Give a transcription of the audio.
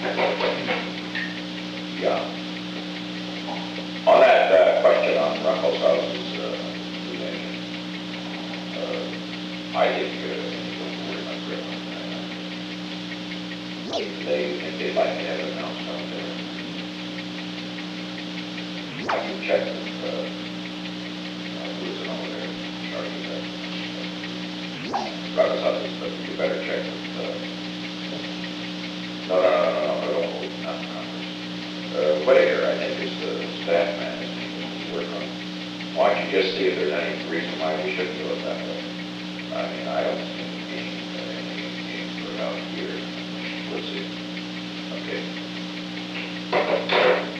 Yeah. On that question on Ruckel's house's position, I didn't get any word on Griffin. They'd like to have it announced out there. I can check with, who's it over there, in charge of that. Ruckel's houses, but you better check with, no, not Congress. Whitaker, I think, is the staff man, is he, work on it. Why don't you just see if there's any reason why we shouldn't do it that way? I mean, I don't see any game for about a year. We'll see. Okay.